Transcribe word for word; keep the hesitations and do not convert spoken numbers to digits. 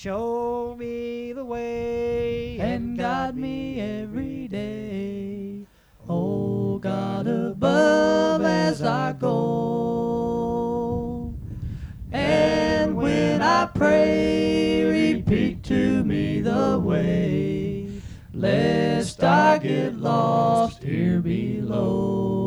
show me the way and guide me every day. Oh God above, as I go. And when I pray, repeat to me the way, lest I get lost here below.